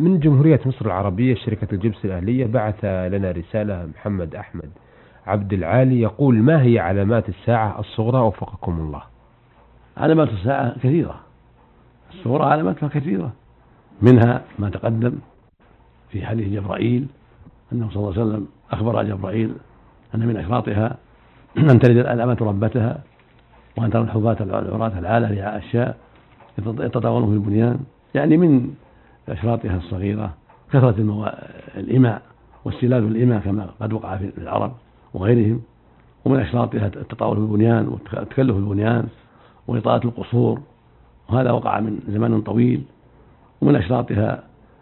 من جمهورية مصر العربية شركة الجبس الأهلية بعث لنا رسالة محمد أحمد عبد العالي يقول: ما هي علامات الساعة الصغرى وفقكم الله؟ علامات الساعة كثيرة، الصغرى علاماتها كثيرة، منها ما تقدم في حديث جبرائيل أنه صلى الله عليه وسلم أخبر جبرائيل أن من أشراطها أن تلد الأنعام ربتها، وأن ترى الحفاة العراة العالة رعاء الشاء يتطاولون في البنيان. يعني من أشراطها الصغيرة كثرة الإماء واستلال الإماء كما قد وقع في العرب وغيرهم، ومن أشراطها التطاول في البنيان والتكلف في البنيان وإطالة القصور، وهذا وقع من زمان طويل. ومن أشراطها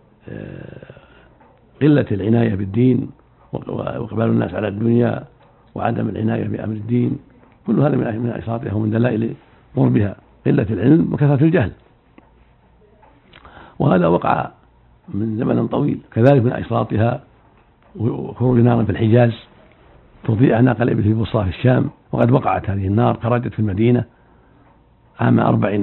قلة العناية بالدين وإقبال الناس على الدنيا وعدم العناية بأمر الدين، كل هذا من أشراطها ومن دلائل قربها قلة العلم وكثرة الجهل، وهذا وقع من زمن طويل. كذلك من أشراطها خروج نار في الحجاز تضيء أعناق الإبل في بصرى في الشام، وقد وقعت هذه النار، خرجت في المدينة عام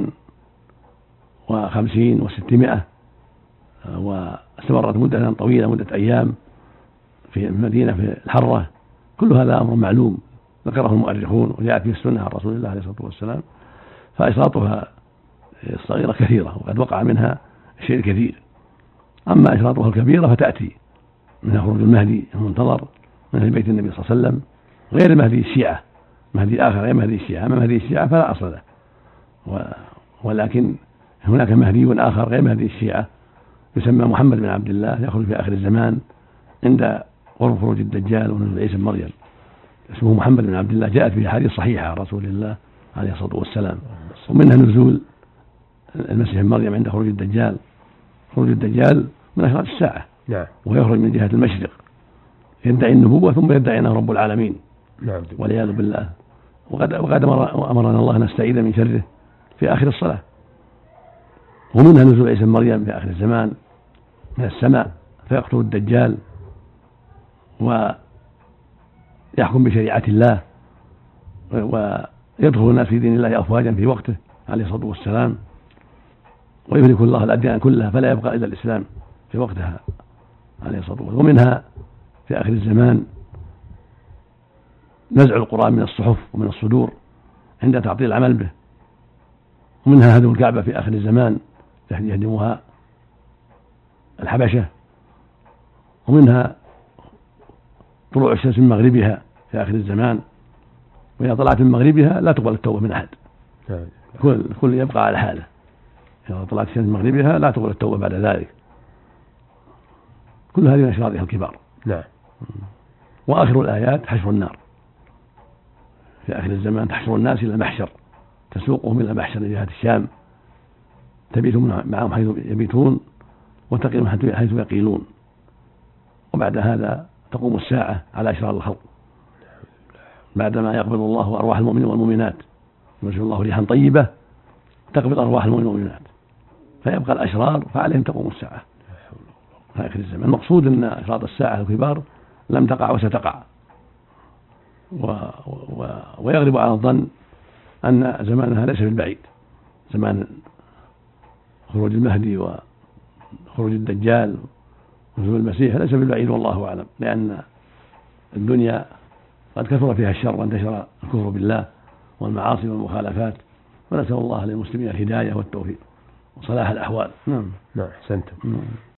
54 و600، واستمرت مدة طويلة، مدة أيام في المدينة في الحرة. كل هذا أمر معلوم ذكره المؤرخون وجاءت في السنة عن رسول الله عليه الصلاة والسلام. فأشراطها الصغيرة كثيرة وقد وقع منها شيء كثير. أما أشراطها الكبيرة فتأتي منها خروج المهدي المنتظر من أهل بيت النبي صلى الله عليه وسلم، غير مهدي الشيعة، مهدي آخر غير مهدي الشيعة. أما مهدي الشيعة فلا أصل له، ولكن هناك مهدي آخر غير مهدي الشيعة يسمى محمد بن عبد الله، يخرج في آخر الزمان عند قرب خروج الدجال ونزول عيسى بن مريم. اسمه محمد بن عبد الله، جاءت به أحاديث صحيحة عن رسول الله عليه الصلاة والسلام. ومنها نزول المسيح بن مريم عند خروج الدجال. خروج الدجال من أشراط الساعة، ويخرج من جهة المشرق يدعي النبوة ثم يدعي أنه رب العالمين والعياذ بالله. وقد أمرنا الله نستعيذ من شره في آخر الصلاة. ومنها نزول عيسى بن مريم في آخر الزمان من السماء فيقتل الدجال ويحكم بشريعة الله ويدخل الناس في دين الله أفواجا في وقته عليه الصلاة والسلام، ويهلك الله الأديان كلها فلا يبقى إلا الإسلام في وقتها عليه الصلاة والسلام. ومنها في آخر الزمان نزع القرآن من الصحف ومن الصدور عند تعطيل العمل به. ومنها هدم الكعبة في آخر الزمان يهدمها الحبشة. ومنها طلوع الشمس من مغربها في آخر الزمان، وإذا طلعت من مغربها لا تقبل التوبة من أحد، كل يبقى على حاله. إذا طلعت الشمس من مغربها لا تقبل التوبة بعد ذلك. كل هذه من أشراطها الكبار. وآخر الآيات حشر النار في آخر الزمان، تحشر الناس إلى المحشر، تسوقهم إلى محشر جهة الشام، تبيت معهم حيث يبيتون وتقيم حيث يقيلون. وبعد هذا تقوم الساعة على أشرار الخلق، بعدما يقبض الله أرواح المؤمنين والمؤمنات، يرسل الله ريحا طيبة تقبض أرواح المؤمنين والمؤمنات، فيبقى الأشرار فعليهم تقوم الساعة في آخر الزمان. المقصود أن أشراط الساعة الكبار لم تقع وستقع، ويغلب على الظن أن زمانها ليس بالبعيد، زمان خروج المهدي وخروج الدجال ونزول المسيح ليس بالبعيد والله أعلم، لأن الدنيا قد كثر فيها الشر وانتشر الكفر بالله والمعاصي والمخالفات، ونسأل الله للمسلمين الهداية والتوفيق وصلاح الأحوال. أحسنتم.